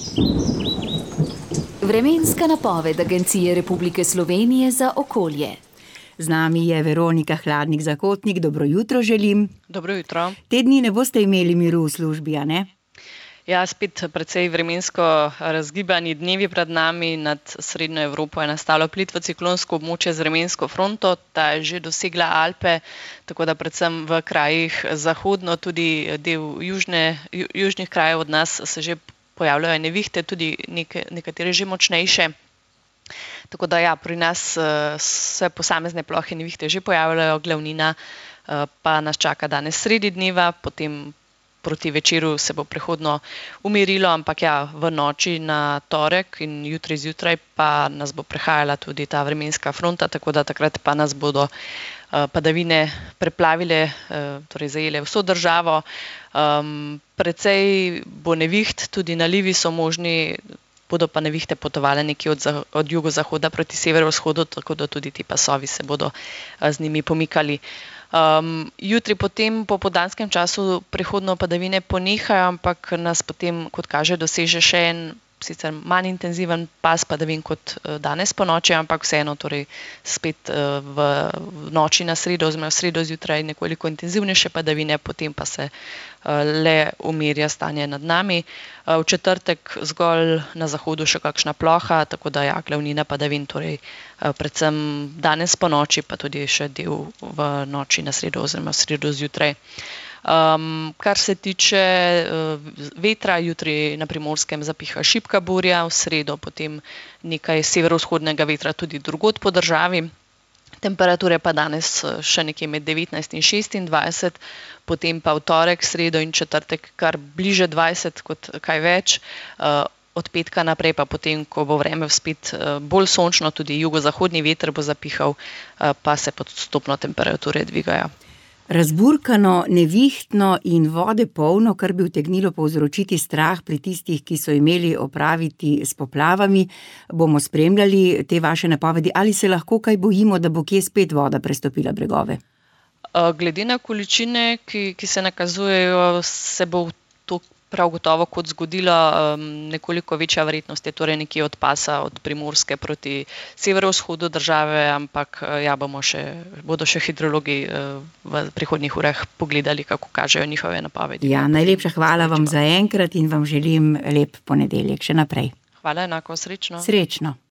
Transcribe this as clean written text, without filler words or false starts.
Vremenska napoved Agencije Republike Slovenije za okolje. Z nami je Veronika Hladnik-Zakotnik. Dobro jutro želim. Dobro jutro. Te dni ne boste imeli miru v službi, a ne? Ja, spet precej vremensko razgibani dnevi pred nami. Nad Srednjo Evropo je nastalo plitvo ciklonsko območje z vremensko fronto. Ta je že dosegla Alpe, tako da predvsem v krajih zahodno, tudi del južnih krajev od nas se že pojavljajo nevihte, tudi nekatere že močnejše. Tako da ja, pri nas se posamezne plohe nevihte že pojavljajo, glavnina pa nas čaka danes sredi dneva, potem proti večeru se bo prehodno umirilo, ampak ja, v noči na torek in jutri zjutraj pa nas bo prehajala tudi ta vremenska fronta, tako da takrat pa nas bodo padavine preplavile, torej zajele vso državo. Precej bo neviht, tudi nalivi so možni, bodo pa nevihte potovale nekje od jugozahoda proti severovzhodu, tako da tudi ti pasovi se bodo z njimi pomikali. Jutri potem po popoldanskem času prehodno padavine ponehajo, ampak nas potem, kot kaže, doseže še en sicer manj intenziven pas padavin kot danes po noči, ampak vseeno torej spet v noči na sredo oziroma v sredo zjutraj nekoliko intenzivnejše padavine, potem pa se le umirja stanje nad nami. V četrtek zgolj na zahodu še kakšna ploha, tako da ja, glavnina padavin, torej predvsem danes po noči, pa tudi še del v noči na sredo oziroma v sredo zjutraj. Kar se tiče vetra, jutri na Primorskem zapiha šibka burja, v sredo potem nekaj severovzhodnega vetra tudi drugod po državi. Temperature pa danes še nekje med 19 in 26, potem pa v torek, sredo in četrtek kar bliže 20 kot kaj več. Od petka naprej pa potem, ko bo vreme spet bolj sončno, tudi jugozahodni veter bo zapihal, pa se postopno temperature dvigajo. Razburkano, nevihtno in vode polno, kar bi utegnilo povzročiti strah pri tistih, ki so imeli opraviti s poplavami. Bomo spremljali te vaše napovedi, ali se lahko kaj bojimo, da bo kje spet voda prestopila bregove? Glede na količine, ki se nakazujejo, se bo to prav gotovo kot zgodilo, nekoliko večja verjetnost je torej nekje od pasa od Primorske proti severovzhodu države, ampak ja, bodo še hidrologi v prihodnjih urah pogledali, kako kažejo njihove napovedi. Ja, najlepša hvala vam za enkrat in vam želim lep ponedeljek še naprej. Hvala, enako, srečno. Srečno.